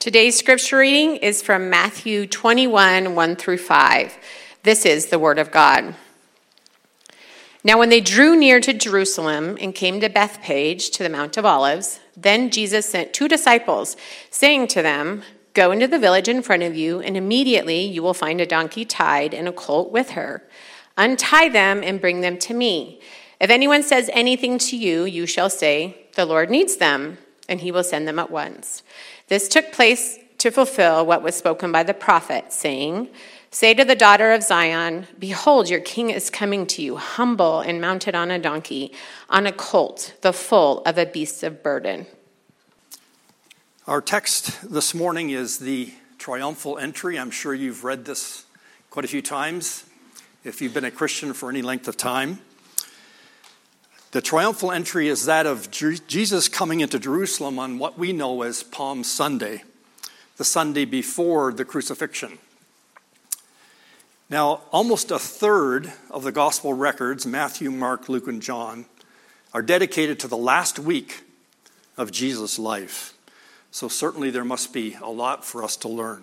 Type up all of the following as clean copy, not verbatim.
Today's scripture reading is from Matthew 21, 1 through 5. This is the word of God. Now when they drew near to Jerusalem and came to Bethphage, to the Mount of Olives, then Jesus sent 2 disciples, saying to them, "Go into the village in front of you, and immediately you will find a donkey tied and a colt with her. Untie them and bring them to me. If anyone says anything to you, you shall say, 'The Lord needs them,' and he will send them at once." This took place to fulfill what was spoken by the prophet, saying, "Say to the daughter of Zion, behold, your king is coming to you, humble and mounted on a donkey, on a colt, the foal of a beast of burden." Our text this morning is the triumphal entry. I'm sure you've read this quite a few times if you've been a Christian for any length of time. The triumphal entry is that of Jesus coming into Jerusalem on what we know as Palm Sunday, the Sunday before the crucifixion. Now, almost a third of the gospel records, Matthew, Mark, Luke, and John, are dedicated to the last week of Jesus' life. So certainly there must be a lot for us to learn.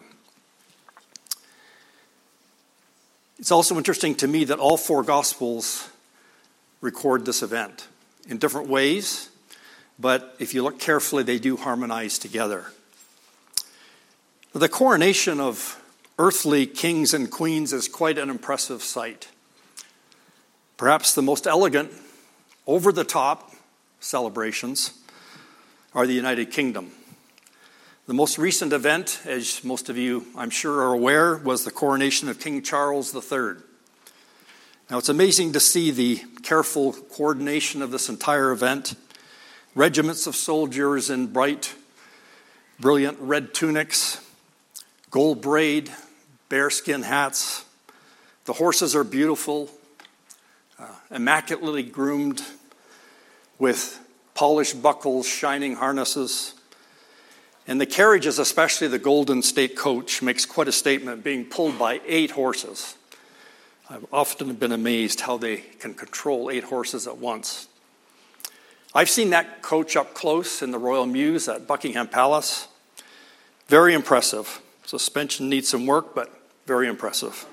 It's also interesting to me that all 4 gospels record this event in different ways, but if you look carefully, they do harmonize together. The coronation of earthly kings and queens is quite an impressive sight. Perhaps the most elegant, over-the-top celebrations are the United Kingdom. The most recent event, as most of you, I'm sure, are aware, was the coronation of King Charles III. Now, it's amazing to see the careful coordination of this entire event. Regiments of soldiers in bright, brilliant red tunics, gold braid, bearskin hats. The horses are beautiful, immaculately groomed with polished buckles, shining harnesses. And the carriages, especially the Golden State Coach, makes quite a statement, being pulled by 8 horses. I've often been amazed how they can control 8 horses at once. I've seen that coach up close in the Royal Mews at Buckingham Palace. Very impressive. Suspension needs some work, but very impressive.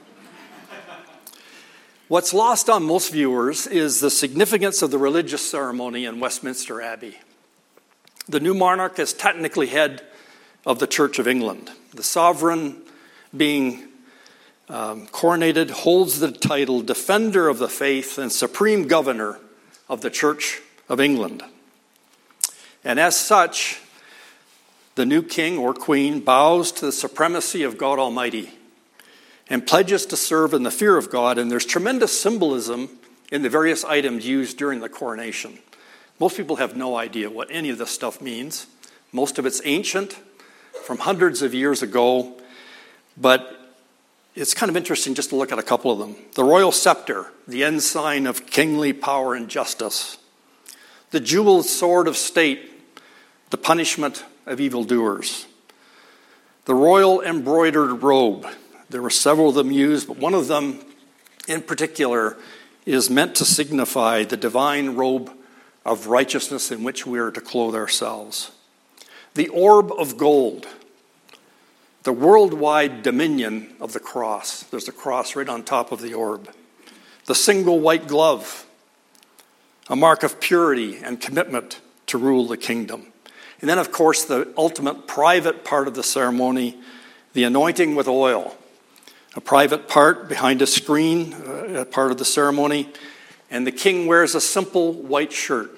What's lost on most viewers is the significance of the religious ceremony in Westminster Abbey. The new monarch is technically head of the Church of England. The sovereign being coronated holds the title Defender of the Faith and Supreme Governor of the Church of England. And as such, the new king or queen bows to the supremacy of God Almighty and pledges to serve in the fear of God. And there's tremendous symbolism in the various items used during the coronation. Most people have no idea what any of this stuff means. Most of it's ancient, from hundreds of years ago, but it's kind of interesting just to look at a couple of them. The royal scepter, the ensign of kingly power and justice. The jeweled sword of state, the punishment of evildoers. The royal embroidered robe. There were several of them used, but one of them in particular is meant to signify the divine robe of righteousness in which we are to clothe ourselves. The orb of gold. The worldwide dominion of the cross. There's a cross right on top of the orb. The single white glove, a mark of purity and commitment to rule the kingdom. And then, of course, the ultimate private part of the ceremony, the anointing with oil. A private part behind a screen, part of the ceremony. And the king wears a simple white shirt.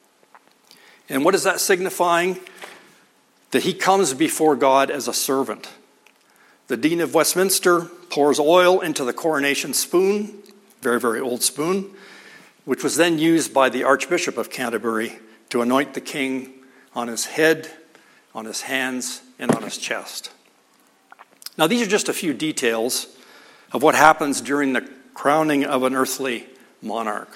And what is that signifying? That he comes before God as a servant. The Dean of Westminster pours oil into the coronation spoon, very, very old spoon, which was then used by the Archbishop of Canterbury to anoint the king on his head, on his hands, and on his chest. Now, these are just a few details of what happens during the crowning of an earthly monarch.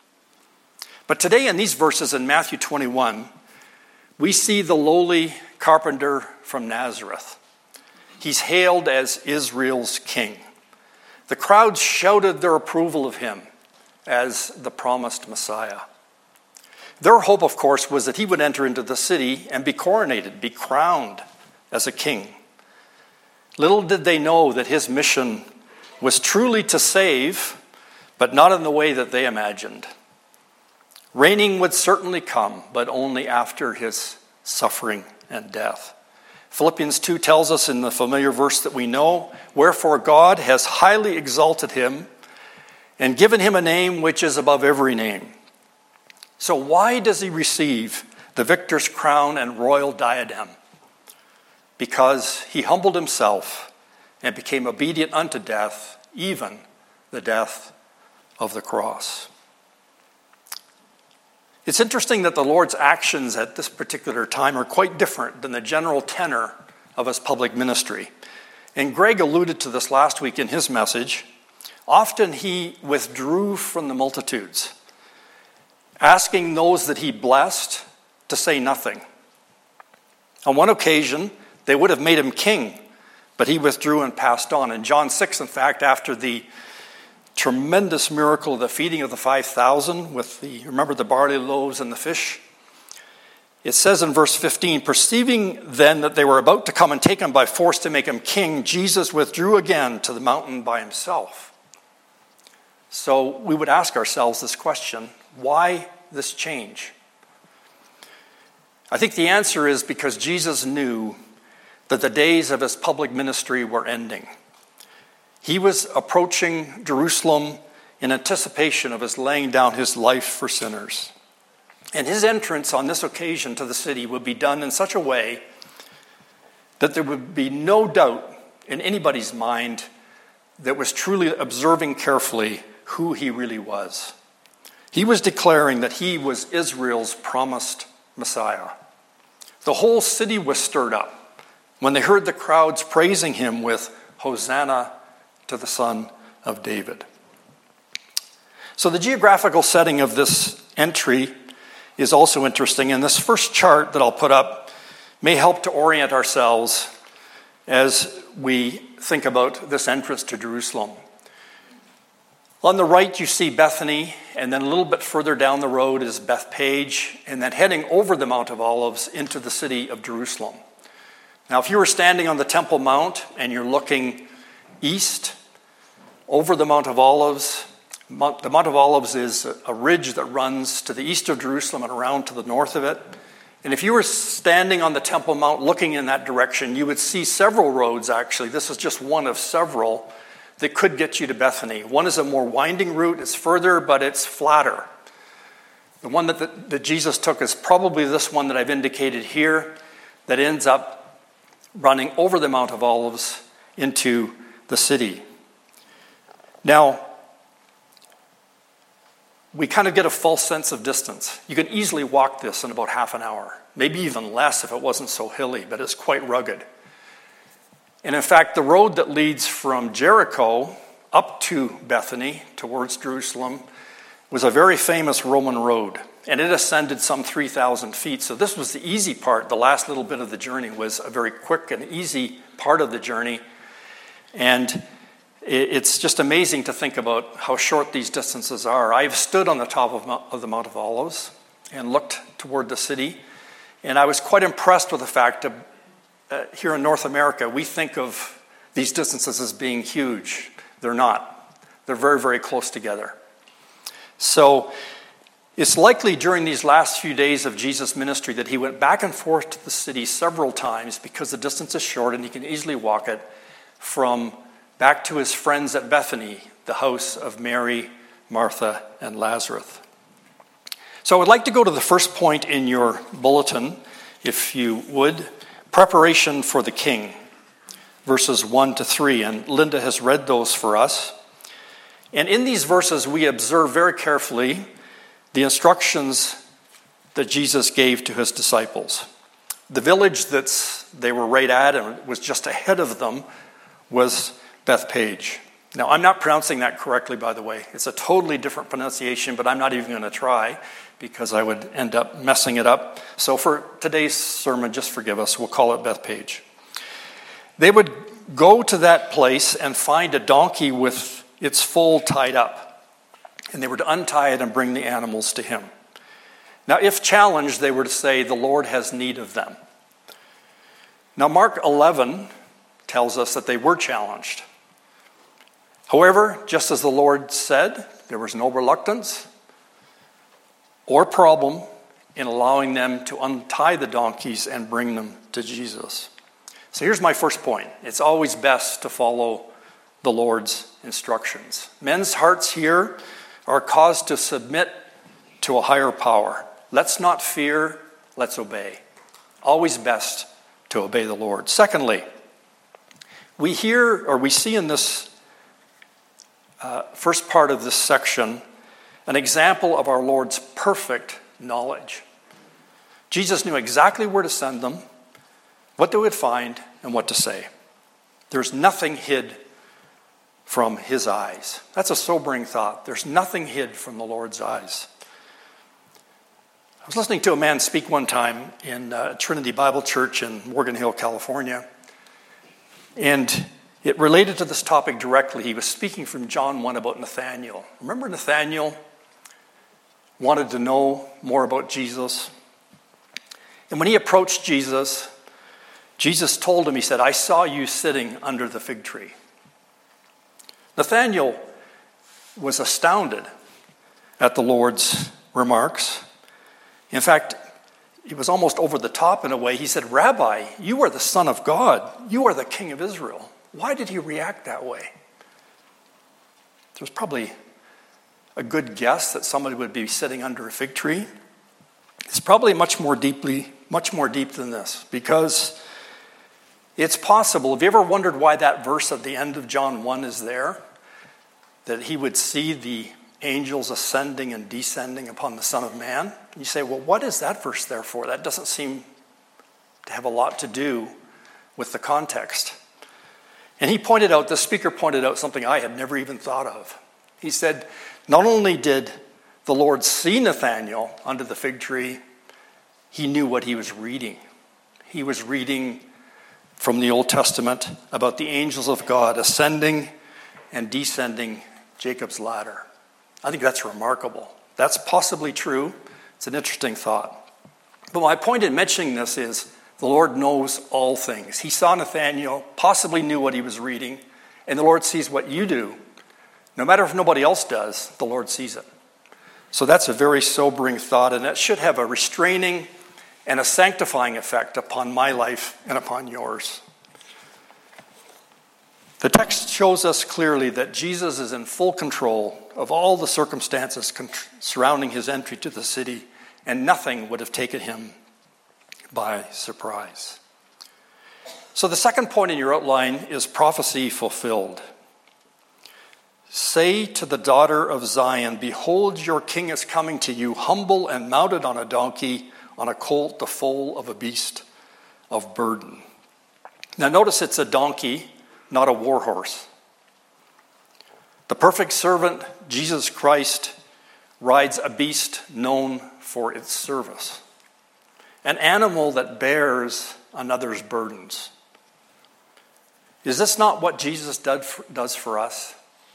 But today in these verses in Matthew 21, we see the lowly carpenter from Nazareth. He's hailed as Israel's king. The crowds shouted their approval of him as the promised Messiah. Their hope, of course, was that he would enter into the city and be coronated, be crowned as a king. Little did they know that his mission was truly to save, but not in the way that they imagined. Reigning would certainly come, but only after his suffering and death. Philippians 2 tells us in the familiar verse that we know, "Wherefore God has highly exalted him and given him a name which is above every name." So why does he receive the victor's crown and royal diadem? Because he humbled himself and became obedient unto death, even the death of the cross. It's interesting that the Lord's actions at this particular time are quite different than the general tenor of his public ministry. And Greg alluded to this last week in his message. Often he withdrew from the multitudes, asking those that he blessed to say nothing. On one occasion, they would have made him king, but he withdrew and passed on. In John 6, in fact, after the tremendous miracle of the feeding of the 5,000 with remember the barley loaves and the fish? It says in verse 15, "Perceiving then that they were about to come and take him by force to make him king, Jesus withdrew again to the mountain by himself." So we would ask ourselves this question, why this change? I think the answer is because Jesus knew that the days of his public ministry were ending. He was approaching Jerusalem in anticipation of his laying down his life for sinners. And his entrance on this occasion to the city would be done in such a way that there would be no doubt in anybody's mind that was truly observing carefully who he really was. He was declaring that he was Israel's promised Messiah. The whole city was stirred up when they heard the crowds praising him with "Hosanna to the Son of David." So the geographical setting of this entry is also interesting, and this first chart that I'll put up may help to orient ourselves as we think about this entrance to Jerusalem. On the right, you see Bethany, and then a little bit further down the road is Bethpage, and then heading over the Mount of Olives into the city of Jerusalem. Now, if you were standing on the Temple Mount and you're looking east over the Mount of Olives, the Mount of Olives is a ridge that runs to the east of Jerusalem and around to the north of it. And if you were standing on the Temple Mount looking in that direction, you would see several roads, actually. This is just one of several that could get you to Bethany. One is a more winding route. It's further, but it's flatter. The one that Jesus took is probably this one that I've indicated here that ends up running over the Mount of Olives into the city. Now, we kind of get a false sense of distance. You can easily walk this in about half an hour, maybe even less if it wasn't so hilly, but it's quite rugged. And in fact, the road that leads from Jericho up to Bethany towards Jerusalem was a very famous Roman road, and it ascended some 3,000 feet. So this was the easy part. The last little bit of the journey was a very quick and easy part of the journey. And it's just amazing to think about how short these distances are. I've stood on the top of the Mount of Olives and looked toward the city, and I was quite impressed with the fact that here in North America, we think of these distances as being huge. They're not. They're very, very close together. So it's likely during these last few days of Jesus' ministry that he went back and forth to the city several times because the distance is short and he can easily walk it from back to his friends at Bethany, the house of Mary, Martha, and Lazarus. So I would like to go to the first point in your bulletin, if you would. Preparation for the King, verses 1 to 3. And Linda has read those for us. And in these verses, we observe very carefully the instructions that Jesus gave to his disciples. The village that they were right at and was just ahead of them was Bethpage. Now, I'm not pronouncing that correctly, by the way. It's a totally different pronunciation, but I'm not even going to try because I would end up messing it up. So for today's sermon, just forgive us. We'll call it Bethpage. They would go to that place and find a donkey with its foal tied up. And they were to untie it and bring the animals to him. Now, if challenged, they were to say, "The Lord has need of them." Now, Mark 11 tells us that they were challenged. However, just as the Lord said, there was no reluctance or problem in allowing them to untie the donkeys and bring them to Jesus. So here's my first point. It's always best to follow the Lord's instructions. Men's hearts here are caused to submit to a higher power. Let's not fear, let's obey. Always best to obey the Lord. Secondly, we see in this first part of this section an example of our Lord's perfect knowledge. Jesus knew exactly where to send them, what they would find, and what to say. There's nothing hid from his eyes. That's a sobering thought. There's nothing hid from the Lord's eyes. I was listening to a man speak one time in Trinity Bible Church in Morgan Hill, California, and it related to this topic directly. He was speaking from John 1 about Nathanael. Remember Nathanael wanted to know more about Jesus? And when he approached Jesus, Jesus told him, he said, "I saw you sitting under the fig tree." Nathanael was astounded at the Lord's remarks. In fact, it was almost over the top in a way. He said, "Rabbi, you are the Son of God. You are the King of Israel." Why did he react that way? There's probably a good guess that somebody would be sitting under a fig tree. It's probably much more deep than this, because it's possible. Have you ever wondered why that verse at the end of John 1 is there? That he would see the angels ascending and descending upon the Son of Man. And you say, well, what is that verse there for? That doesn't seem to have a lot to do with the context. And the speaker pointed out something I had never even thought of. He said, not only did the Lord see Nathanael under the fig tree, he knew what he was reading. He was reading from the Old Testament about the angels of God ascending and descending Jacob's ladder. I think that's remarkable. That's possibly true. It's an interesting thought. But my point in mentioning this is the Lord knows all things. He saw Nathanael, possibly knew what he was reading, and the Lord sees what you do. No matter if nobody else does, the Lord sees it. So that's a very sobering thought, and that should have a restraining and a sanctifying effect upon my life and upon yours. The text shows us clearly that Jesus is in full control of all the circumstances surrounding his entry to the city, and nothing would have taken him by surprise. So the second point in your outline is prophecy fulfilled. Say to the daughter of Zion, behold, your king is coming to you, humble and mounted on a donkey, on a colt, the foal of a beast of burden. Now notice it's a donkey, not a war horse. The perfect servant, Jesus Christ, rides a beast known for its service. An animal that bears another's burdens. Is this not what Jesus does for us?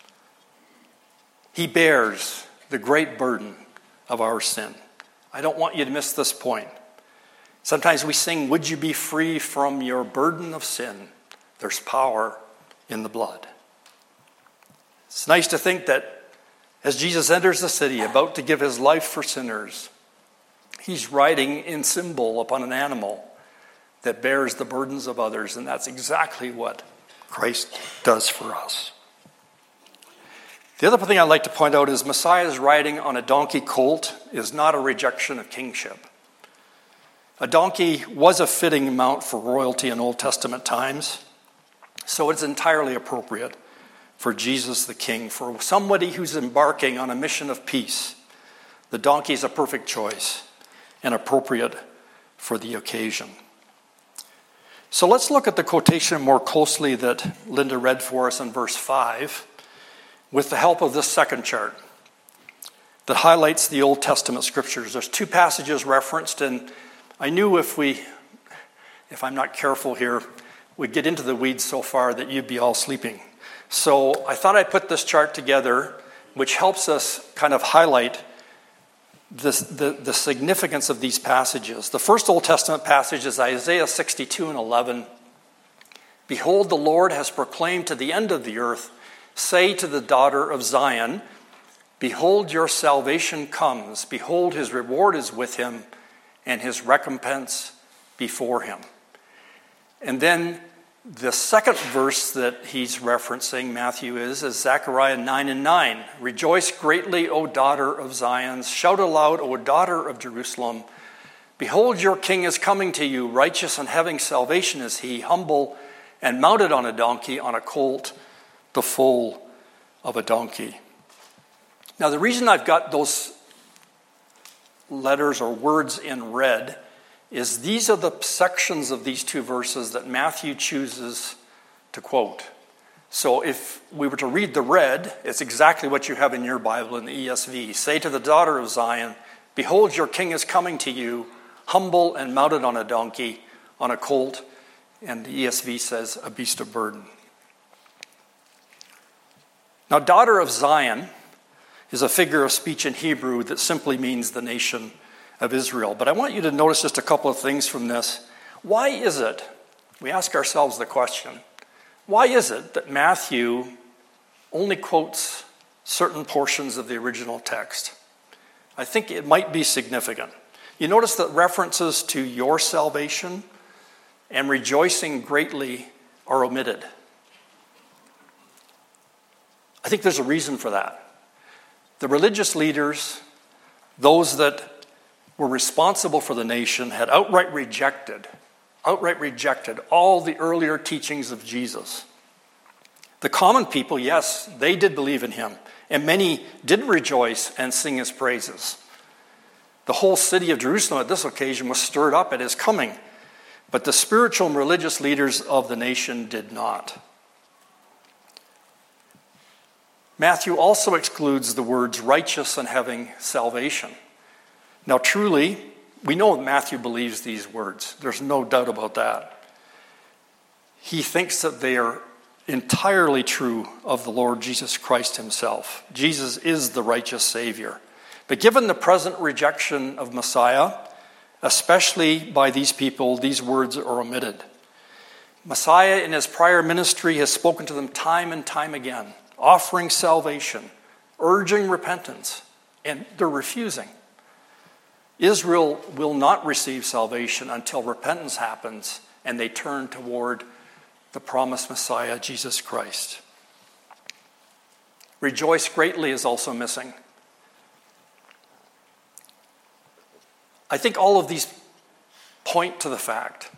He bears the great burden of our sin. I don't want you to miss this point. Sometimes we sing, would you be free from your burden of sin? There's power in the blood. It's nice to think that as Jesus enters the city, about to give his life for sinners, he's riding in symbol upon an animal that bears the burdens of others, and that's exactly what Christ does for us. The other thing I'd like to point out is Messiah's riding on a donkey colt is not a rejection of kingship. A donkey was a fitting mount for royalty in Old Testament times, so it's entirely appropriate for Jesus the King, for somebody who's embarking on a mission of peace. The donkey is a perfect choice and appropriate for the occasion. So let's look at the quotation more closely that Linda read for us in verse 5 with the help of this second chart that highlights the Old Testament scriptures. There's two passages referenced, and I knew if I'm not careful here, we'd get into the weeds so far that you'd be all sleeping. So I thought I'd put this chart together, which helps us kind of highlight the significance of these passages. The first Old Testament passage is Isaiah 62 and 11. Behold, the Lord has proclaimed to the end of the earth, say to the daughter of Zion, behold, your salvation comes. Behold, his reward is with him, and his recompense before him. And then the second verse that he's referencing, Matthew is Zechariah 9 and 9. Rejoice greatly, O daughter of Zion. Shout aloud, O daughter of Jerusalem. Behold, your king is coming to you. Righteous and having salvation is he, humble and mounted on a donkey, on a colt, the foal of a donkey. Now, the reason I've got those letters or words in red is these are the sections of these two verses that Matthew chooses to quote. So if we were to read the red, it's exactly what you have in your Bible in the ESV. Say to the daughter of Zion, behold, your king is coming to you, humble and mounted on a donkey, on a colt, and the ESV says a beast of burden. Now, daughter of Zion is a figure of speech in Hebrew that simply means the nation of Israel. But I want you to notice just a couple of things from this. Why is it, we ask ourselves the question, why is it that Matthew only quotes certain portions of the original text? I think it might be significant. You notice that references to your salvation and rejoicing greatly are omitted. I think there's a reason for that. The religious leaders, those that were responsible for the nation, had outright rejected all the earlier teachings of Jesus. The common people, yes, they did believe in him, and many did rejoice and sing his praises. The whole city of Jerusalem at this occasion was stirred up at his coming, but the spiritual and religious leaders of the nation did not. Matthew also excludes the words righteous and having salvation. Now, truly, we know Matthew believes these words. There's no doubt about that. He thinks that they are entirely true of the Lord Jesus Christ himself. Jesus is the righteous Savior. But given the present rejection of Messiah, especially by these people, these words are omitted. Messiah in his prior ministry has spoken to them time and time again, offering salvation, urging repentance, and they're refusing. Israel will not receive salvation until repentance happens and they turn toward the promised Messiah, Jesus Christ. Rejoice greatly is also missing. I think all of these point to the fact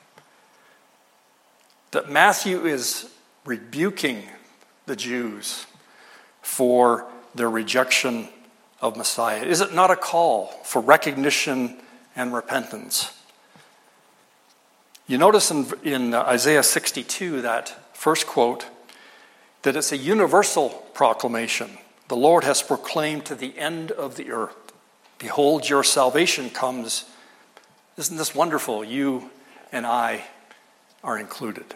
that Matthew is rebuking the Jews for their rejection of Messiah. Is it not a call for recognition and repentance? You notice in Isaiah 62, that first quote, that it's a universal proclamation. The Lord has proclaimed to the end of the earth, behold, your salvation comes. Isn't this wonderful? You and I are included.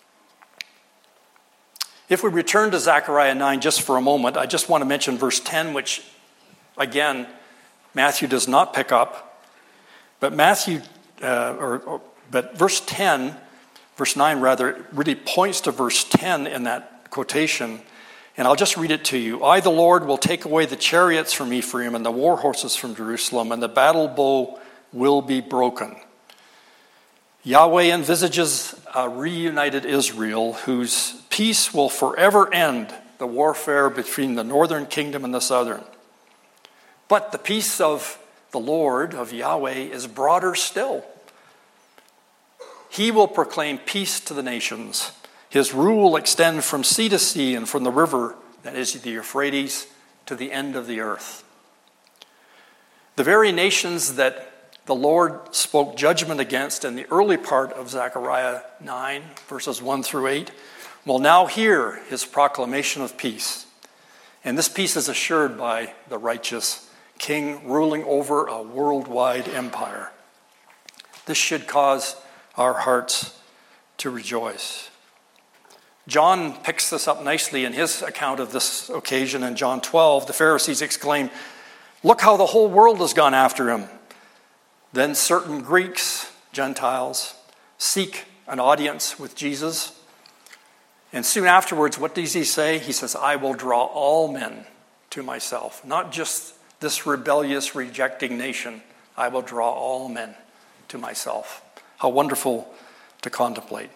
If we return to Zechariah 9 just for a moment, I just want to mention verse 10, which again, Matthew does not pick up, but verse 9 really points to verse 10 in that quotation, and I'll just read it to you. I, the Lord, will take away the chariots from Ephraim and the war horses from Jerusalem, and the battle bow will be broken. Yahweh envisages a reunited Israel whose peace will forever end the warfare between the northern kingdom and the southern. But the peace of the Lord, of Yahweh, is broader still. He will proclaim peace to the nations. His rule will extend from sea to sea and from the river, that is the Euphrates, to the end of the earth. The very nations that the Lord spoke judgment against in the early part of Zechariah 9, verses 1 through 8, will now hear his proclamation of peace. And this peace is assured by the righteous King ruling over a worldwide empire. This should cause our hearts to rejoice. John picks this up nicely in his account of this occasion in John 12. The Pharisees exclaim, Look how the whole world has gone after him. Then certain Greeks, Gentiles, seek an audience with Jesus. And soon afterwards, what does he say? He says, I will draw all men to myself. Not just this rebellious, rejecting nation. I will draw all men to myself. How wonderful to contemplate.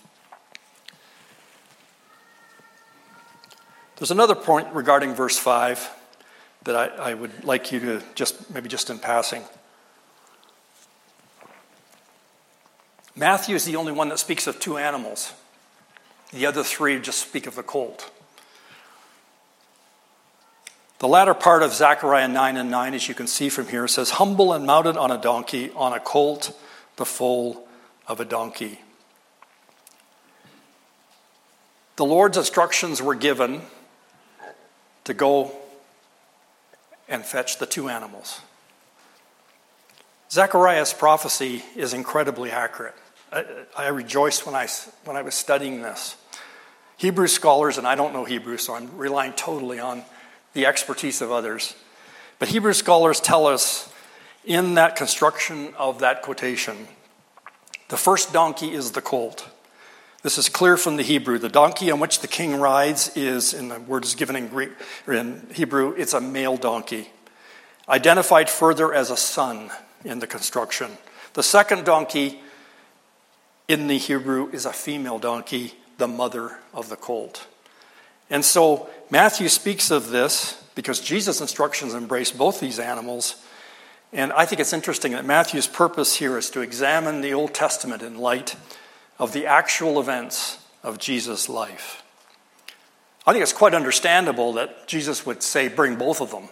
There's another point regarding verse 5 that I would like you to just in passing. Matthew is the only one that speaks of two animals. The other three just speak of the colt. The latter part of Zechariah 9:9, as you can see from here, says, humble and mounted on a donkey, on a colt, the foal of a donkey. The Lord's instructions were given to go and fetch the two animals. Zechariah's prophecy is incredibly accurate. I rejoiced when I was studying this. Hebrew scholars, and I don't know Hebrew, so I'm relying totally on the expertise of others. But Hebrew scholars tell us in that construction of that quotation, the first donkey is the colt. This is clear from the Hebrew. The donkey on which the king rides is, and the word is given in Greek or in Hebrew, it's a male donkey, identified further as a son in the construction. The second donkey in the Hebrew is a female donkey, the mother of the colt. And so Matthew speaks of this because Jesus' instructions embrace both these animals. And I think it's interesting that Matthew's purpose here is to examine the Old Testament in light of the actual events of Jesus' life. I think it's quite understandable that Jesus would say, bring both of them.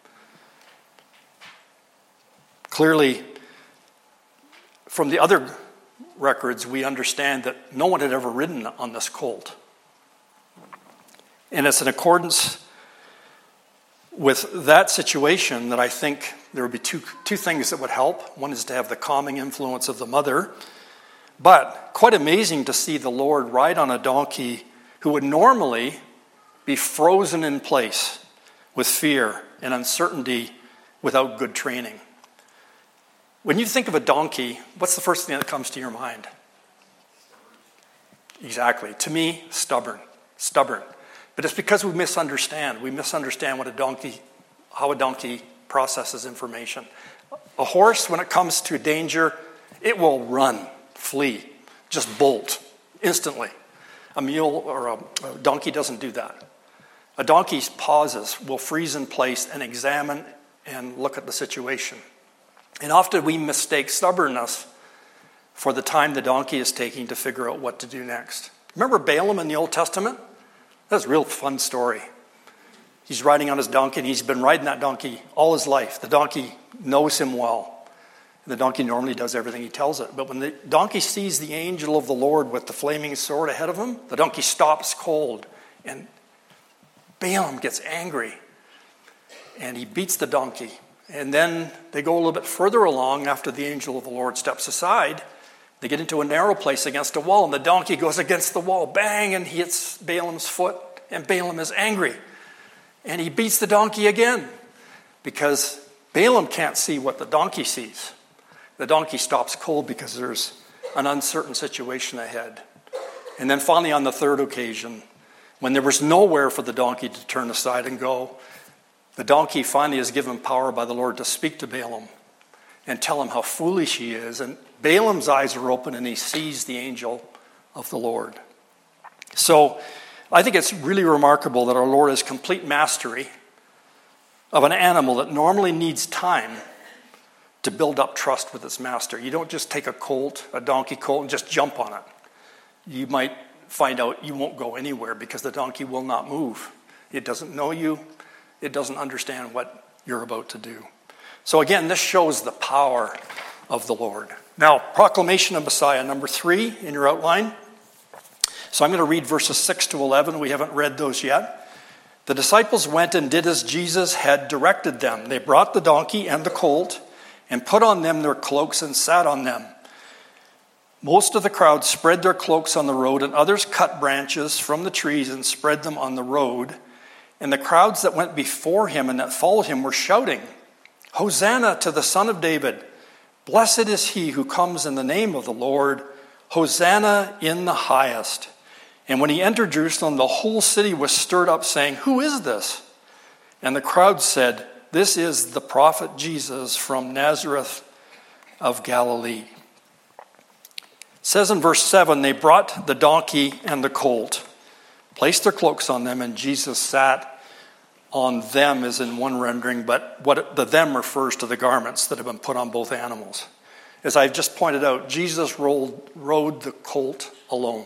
Clearly, from the other records, we understand that no one had ever ridden on this colt. And it's in accordance with that situation that I think there would be two things that would help. One is to have the calming influence of the mother. But quite amazing to see the Lord ride on a donkey who would normally be frozen in place with fear and uncertainty without good training. When you think of a donkey, what's the first thing that comes to your mind? Exactly. To me, stubborn. But it's because we misunderstand. We misunderstand how a donkey processes information. A horse, when it comes to danger, it will run, flee, just bolt instantly. A mule or a donkey doesn't do that. A donkey pauses, will freeze in place and examine and look at the situation. And often we mistake stubbornness for the time the donkey is taking to figure out what to do next. Remember Balaam in the Old Testament? That's a real fun story. He's riding on his donkey, and he's been riding that donkey all his life. The donkey knows him well. The donkey normally does everything he tells it. But when the donkey sees the angel of the Lord with the flaming sword ahead of him, the donkey stops cold. And Balaam gets angry. And he beats the donkey. And then they go a little bit further along after the angel of the Lord steps aside. They get into a narrow place against a wall, and the donkey goes against the wall, bang, and hits Balaam's foot, and Balaam is angry. And he beats the donkey again because Balaam can't see what the donkey sees. The donkey stops cold because there's an uncertain situation ahead. And then finally on the third occasion, when there was nowhere for the donkey to turn aside and go, the donkey finally is given power by the Lord to speak to Balaam and tell him how foolish he is. And Balaam's eyes are open and he sees the angel of the Lord. So I think it's really remarkable that our Lord has complete mastery of an animal that normally needs time to build up trust with its master. You don't just take a donkey colt, and just jump on it. You might find out you won't go anywhere because the donkey will not move. It doesn't know you. It doesn't understand what you're about to do. So again, this shows the power of the Lord. Now, proclamation of Messiah, number 3 in your outline. So I'm going to read verses 6 to 11. We haven't read those yet. The disciples went and did as Jesus had directed them. They brought the donkey and the colt and put on them their cloaks and sat on them. Most of the crowd spread their cloaks on the road, and others cut branches from the trees and spread them on the road. And the crowds that went before him and that followed him were shouting, Hosanna to the Son of David. Blessed is he who comes in the name of the Lord. Hosanna in the highest. And when he entered Jerusalem, the whole city was stirred up, saying, Who is this? And the crowd said, This is the prophet Jesus from Nazareth of Galilee. It says in verse 7, they brought the donkey and the colt, placed their cloaks on them, and Jesus sat on them, as in one rendering, but the them refers to the garments that have been put on both animals. As I've just pointed out, Jesus rode the colt alone.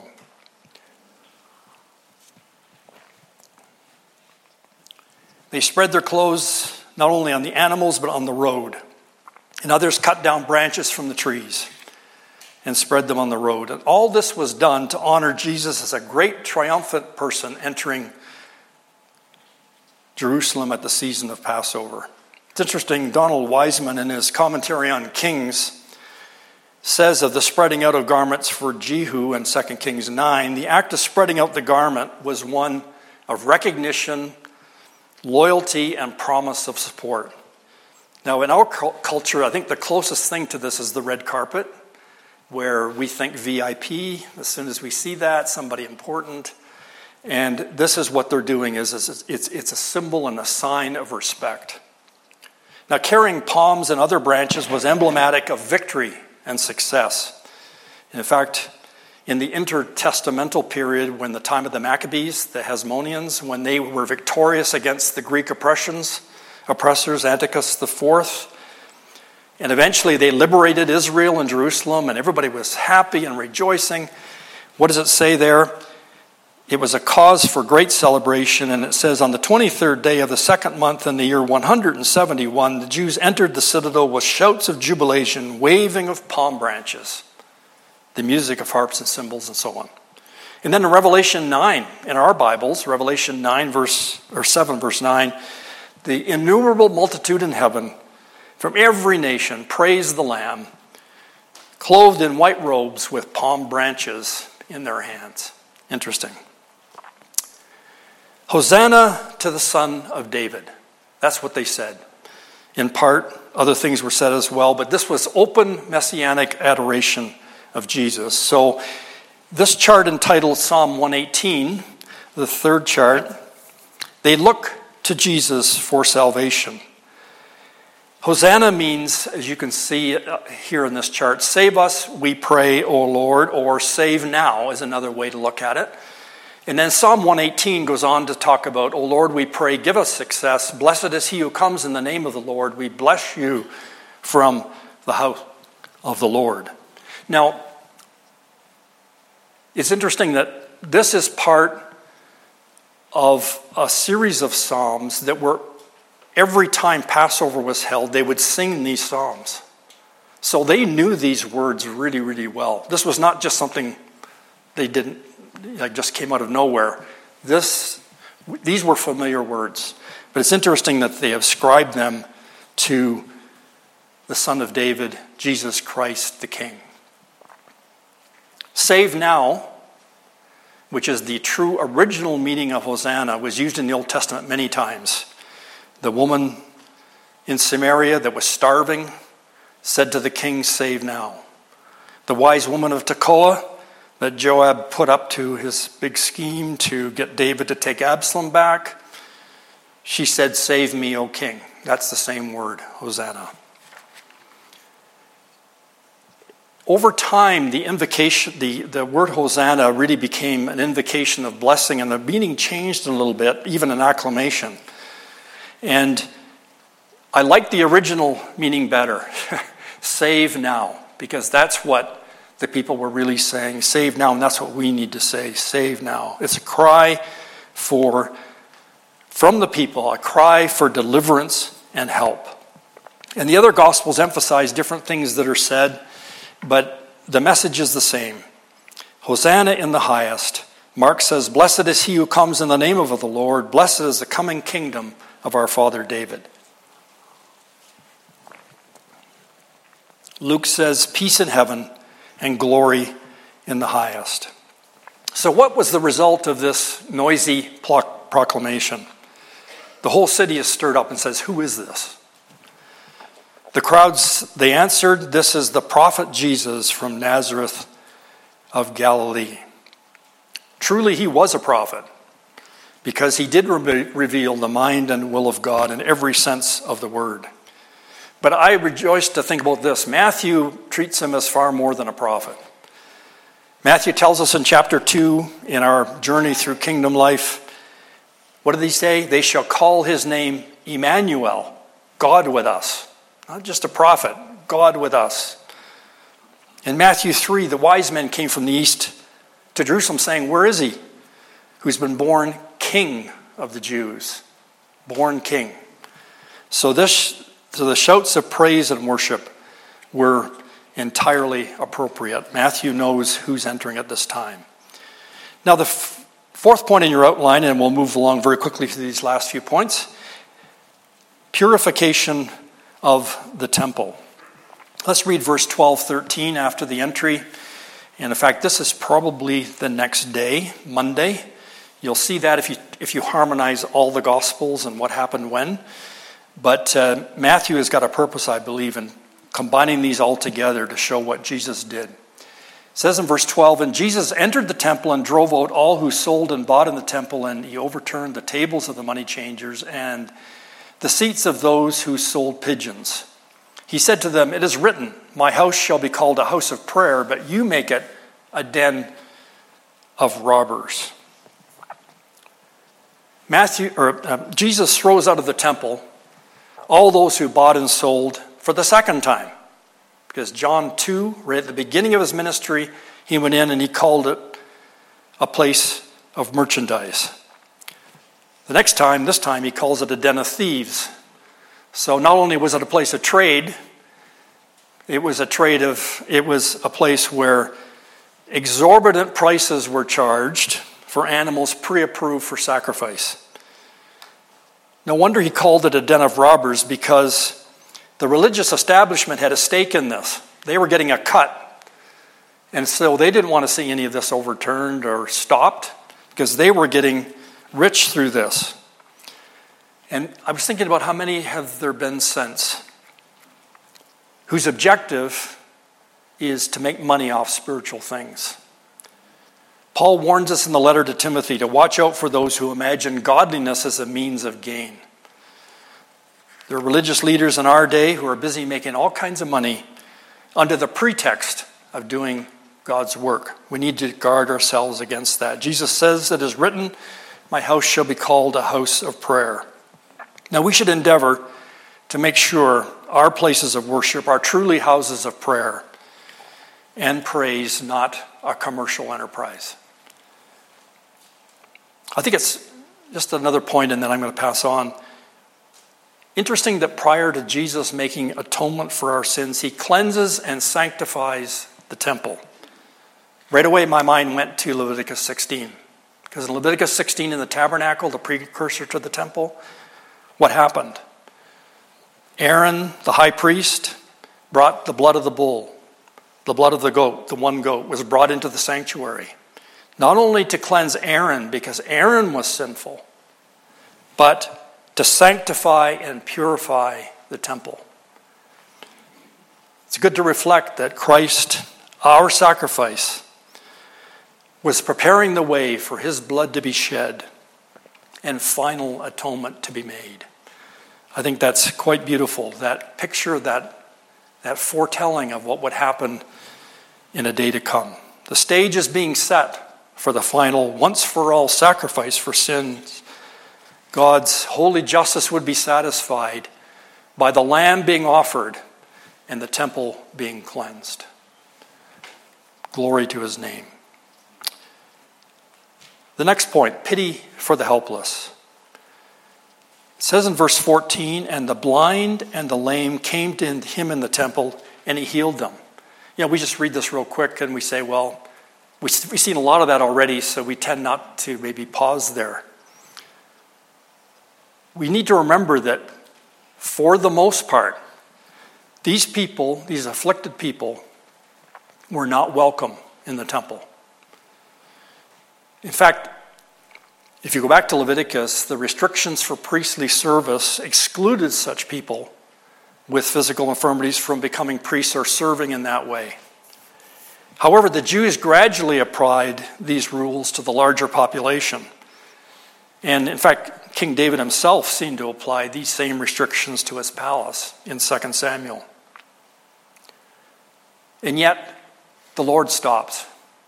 They spread their clothes not only on the animals, but on the road. And others cut down branches from the trees and spread them on the road. And all this was done to honor Jesus as a great triumphant person entering Jerusalem at the season of Passover. It's interesting, Donald Wiseman in his commentary on Kings says of the spreading out of garments for Jehu in 2 Kings 9, the act of spreading out the garment was one of recognition, loyalty, and promise of support. Now, in our culture, I think the closest thing to this is the red carpet, where we think VIP. As soon as we see that, somebody important. And this is what they're doing, is it's a symbol and a sign of respect. Now, carrying palms and other branches was emblematic of victory and success. In fact, in the intertestamental period, when the time of the Maccabees, the Hasmoneans, when they were victorious against the Greek oppressors, Antiochus IV, and eventually they liberated Israel and Jerusalem, and everybody was happy and rejoicing. What does it say there? It was a cause for great celebration, and it says, on the 23rd day of the second month in the year 171, the Jews entered the citadel with shouts of jubilation, waving of palm branches, the music of harps and cymbals, and so on. And then in Revelation 9, in our Bibles, Revelation 7, verse 9, the innumerable multitude in heaven from every nation praise the Lamb, clothed in white robes with palm branches in their hands. Interesting. Hosanna to the Son of David. That's what they said. In part, other things were said as well, but this was open messianic adoration of Jesus. So this chart entitled Psalm 118, the third chart, they look to Jesus for salvation. Hosanna means, as you can see here in this chart, save us, we pray, O Lord, or save now is another way to look at it. And then Psalm 118 goes on to talk about, O Lord, we pray, give us success. Blessed is he who comes in the name of the Lord. We bless you from the house of the Lord. Now, it's interesting that this is part of a series of psalms that were, every time Passover was held, they would sing these psalms. So they knew these words really, really well. This was not just something they didn't, just came out of nowhere. These were familiar words. But it's interesting that they ascribed them to the Son of David, Jesus Christ the King. Save now, which is the true original meaning of Hosanna, was used in the Old Testament many times. The woman in Samaria that was starving said to the king, save now. The wise woman of Tekoa that Joab put up to his big scheme to get David to take Absalom back, she said, save me, O king. That's the same word, Hosanna. Over time, the word Hosanna really became an invocation of blessing, and the meaning changed a little bit, even an acclamation. And I like the original meaning better, save now, because that's what the people were really saying, save now, and that's what we need to say, save now. It's a cry from the people, a cry for deliverance and help. And the other Gospels emphasize different things that are said, but the message is the same. Hosanna in the highest. Mark says, blessed is he who comes in the name of the Lord. Blessed is the coming kingdom of our father David. Luke says, peace in heaven and glory in the highest. So what was the result of this noisy proclamation? The whole city is stirred up and says, who is this? The crowds, they answered, "This is the prophet Jesus from Nazareth of Galilee." Truly, he was a prophet, because he did reveal the mind and will of God in every sense of the word. But I rejoice to think about this. Matthew treats him as far more than a prophet. Matthew tells us in chapter 2, in our journey through kingdom life, what did he say? They shall call his name Emmanuel, God with us. Not just a prophet, God with us. In Matthew 3, the wise men came from the east to Jerusalem saying, "Where is he who's been born King of the Jews?" Born King. So the shouts of praise and worship were entirely appropriate. Matthew knows who's entering at this time. Now the fourth point in your outline, and we'll move along very quickly through these last few points, purification of the temple. Let's read verse 12-13 after the entry. And in fact, this is probably the next day, Monday. You'll see that if you harmonize all the Gospels and what happened when. But Matthew has got a purpose, I believe, in combining these all together to show what Jesus did. It says in verse 12, "And Jesus entered the temple and drove out all who sold and bought in the temple, and he overturned the tables of the money changers and the seats of those who sold pigeons. He said to them, 'It is written, my house shall be called a house of prayer, but you make it a den of robbers.'" Jesus throws out of the temple all those who bought and sold for the second time. Because John 2, right at the beginning of his ministry, he went in and he called it a place of merchandise. This time he calls it a den of thieves. So not only was it a place of trade, it was a place where exorbitant prices were charged for animals pre-approved for sacrifice. No wonder he called it a den of robbers, because the religious establishment had a stake in this. They were getting a cut. And so they didn't want to see any of this overturned or stopped, because they were getting rich through this. And I was thinking about how many have there been since whose objective is to make money off spiritual things. Paul warns us in the letter to Timothy to watch out for those who imagine godliness as a means of gain. There are religious leaders in our day who are busy making all kinds of money under the pretext of doing God's work. We need to guard ourselves against that. Jesus says, "It is written, my house shall be called a house of prayer." Now we should endeavor to make sure our places of worship are truly houses of prayer and praise, not a commercial enterprise. I think it's just another point, and then I'm going to pass on. Interesting that prior to Jesus making atonement for our sins, he cleanses and sanctifies the temple. Right away, my mind went to Leviticus 16. Because in Leviticus 16, in the tabernacle, the precursor to the temple, what happened? Aaron, the high priest, brought the blood of the bull. The blood of the goat, the one goat, was brought into the sanctuary. Not only to cleanse Aaron, because Aaron was sinful, but to sanctify and purify the temple. It's good to reflect that Christ, our sacrifice, was preparing the way for his blood to be shed and final atonement to be made. I think that's quite beautiful, that picture, that foretelling of what would happen in a day to come. The stage is being set for the final, once-for-all sacrifice for sins. God's holy justice would be satisfied by the lamb being offered and the temple being cleansed. Glory to his name. The next point, pity for the helpless. It says in verse 14, "And the blind and the lame came to him in the temple, and he healed them." We just read this real quick and we say, well, we've seen a lot of that already, so we tend not to maybe pause there. We need to remember that for the most part, these people, these afflicted people, were not welcome in the temple. In fact, if you go back to Leviticus, the restrictions for priestly service excluded such people with physical infirmities from becoming priests or serving in that way. However, the Jews gradually applied these rules to the larger population. And in fact, King David himself seemed to apply these same restrictions to his palace in 2 Samuel. And yet, the Lord stops.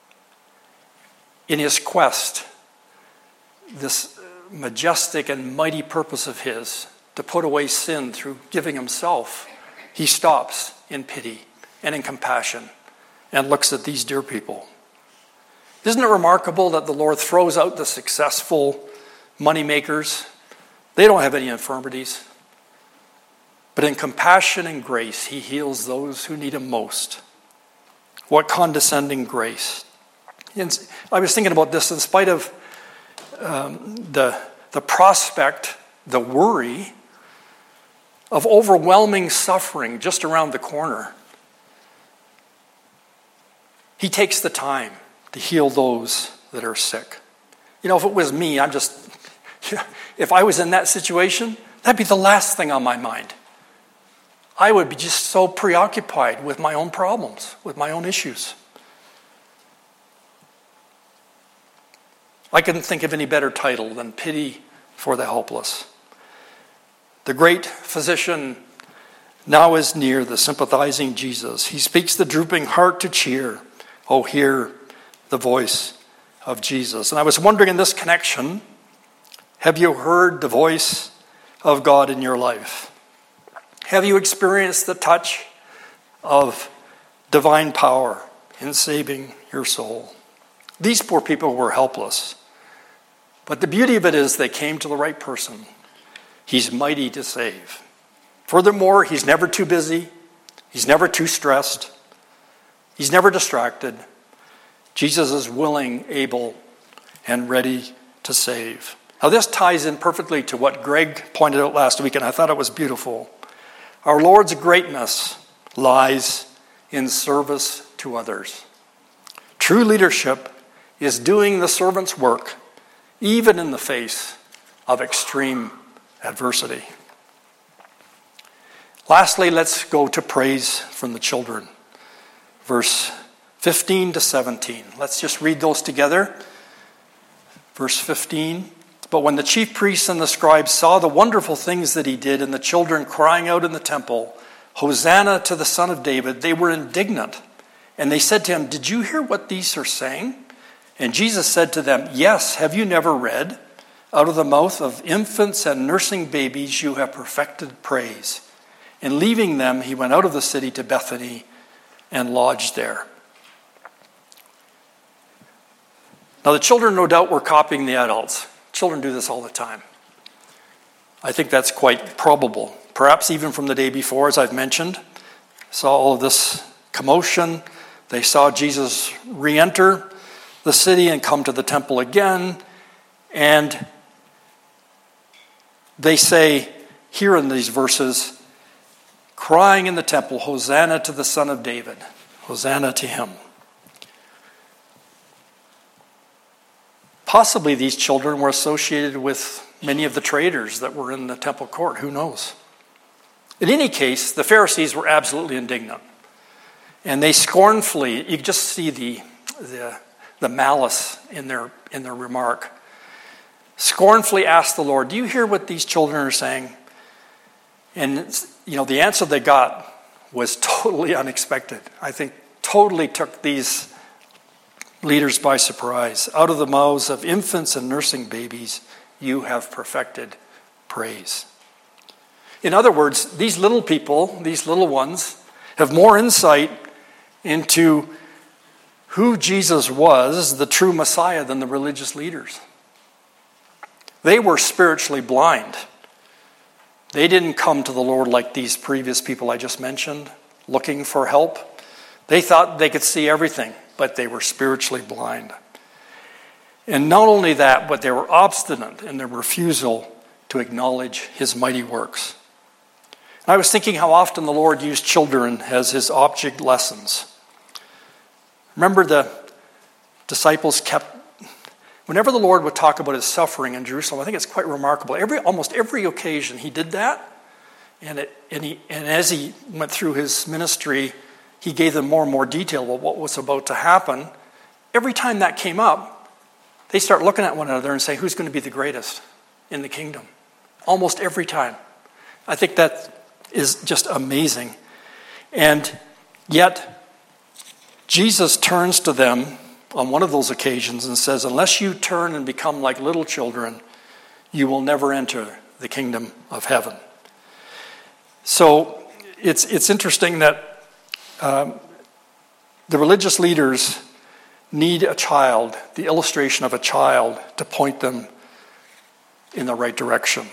In his quest, this majestic and mighty purpose of his to put away sin through giving himself, he stops in pity and in compassion and looks at these dear people. Isn't it remarkable that the Lord throws out the successful moneymakers? They don't have any infirmities. But in compassion and grace, he heals those who need him most. What condescending grace. And I was thinking about this in spite of the prospect, the worry of overwhelming suffering just around the corner. He takes the time to heal those that are sick. You know, if it was me, if I was in that situation, that'd be the last thing on my mind. I would be just so preoccupied with my own problems, with my own issues. I couldn't think of any better title than Pity for the Helpless. The great physician now is near, the sympathizing Jesus. He speaks the drooping heart to cheer. Oh, hear the voice of Jesus. And I was wondering in this connection, have you heard the voice of God in your life? Have you experienced the touch of divine power in saving your soul? These poor people were helpless. But the beauty of it is they came to the right person. He's mighty to save. Furthermore, he's never too busy. He's never too stressed. He's never distracted. Jesus is willing, able, and ready to save. Now this ties in perfectly to what Greg pointed out last week, and I thought it was beautiful. Our Lord's greatness lies in service to others. True leadership is doing the servant's work, even in the face of extreme adversity. Lastly, let's go to praise from the children. Verse 15 to 17. Let's just read those together. Verse 15. But when the chief priests and the scribes saw the wonderful things that he did and the children crying out in the temple, Hosanna to the Son of David, they were indignant. And they said to him, did you hear what these are saying? And Jesus said to them, yes, have you never read? Out of the mouth of infants and nursing babies you have perfected praise. And leaving them, he went out of the city to Bethany and lodged there. Now the children, no doubt, were copying the adults. Children do this all the time. I think that's quite probable. Perhaps even from the day before, as I've mentioned, saw all of this commotion. They saw Jesus re-enter the city and come to the temple again. And they say here in these verses, crying in the temple, Hosanna to the Son of David. Hosanna to him. Possibly these children were associated with many of the traders that were in the temple court. Who knows? In any case, the Pharisees were absolutely indignant. And they scornfully, you just see the malice in their remark, scornfully asked the Lord, do you hear what these children are saying? And the answer they got was totally unexpected. I think totally took these leaders by surprise. Out of the mouths of infants and nursing babies, you have perfected praise. In other words, these little people, these little ones, have more insight into who Jesus was, the true Messiah, than the religious leaders. They were spiritually blind. They didn't come to the Lord like these previous people I just mentioned, looking for help. They thought they could see everything, but they were spiritually blind. And not only that, but they were obstinate in their refusal to acknowledge his mighty works. And I was thinking how often the Lord used children as his object lessons. Remember, the disciples whenever the Lord would talk about his suffering in Jerusalem, I think it's quite remarkable. Almost every occasion he did that, And as he went through his ministry, he gave them more and more detail about what was about to happen. Every time that came up, they start looking at one another and say, who's going to be the greatest in the kingdom? Almost every time. I think that is just amazing. And yet, Jesus turns to them on one of those occasions and says, unless you turn and become like little children, you will never enter the kingdom of heaven. So it's interesting that the religious leaders need a child, the illustration of a child, to point them in the right direction.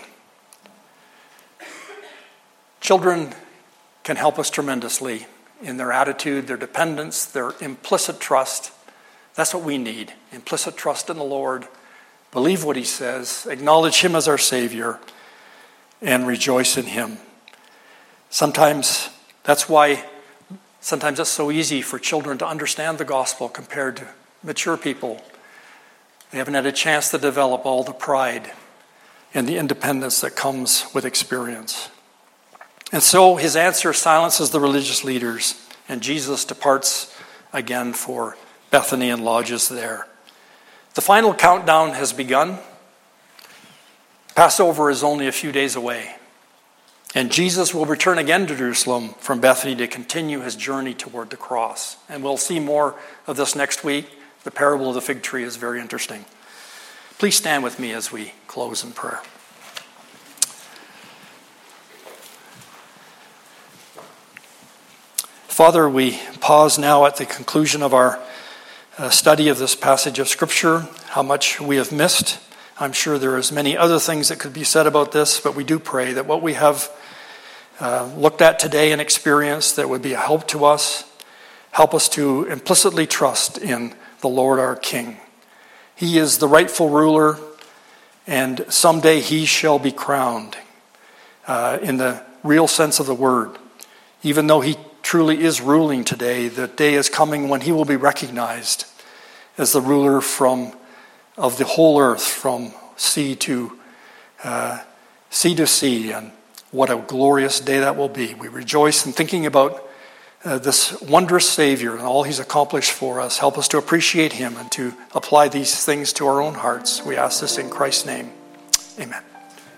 Children can help us tremendously in their attitude, their dependence, their implicit trust. That's what we need, implicit trust in the Lord. Believe what he says, acknowledge him as our Savior, and rejoice in him. Sometimes it's so easy for children to understand the gospel compared to mature people. They haven't had a chance to develop all the pride and the independence that comes with experience. And so his answer silences the religious leaders, and Jesus departs again for Bethany and lodges there. The final countdown has begun. Passover is only a few days away. And Jesus will return again to Jerusalem from Bethany to continue his journey toward the cross. And we'll see more of this next week. The parable of the fig tree is very interesting. Please stand with me as we close in prayer. Father, we pause now at the conclusion of our study of this passage of Scripture, how much we have missed. I'm sure there is many other things that could be said about this, but we do pray that what we have looked at today and experienced that would be a help to us, help us to implicitly trust in the Lord our King. He is the rightful ruler, and someday he shall be crowned in the real sense of the word. Even though he truly is ruling today, the day is coming when he will be recognized as the ruler of the whole earth, from sea to sea, and what a glorious day that will be. We rejoice in thinking about this wondrous Savior and all he's accomplished for us. Help us to appreciate him and to apply these things to our own hearts. We ask this in Christ's name. Amen.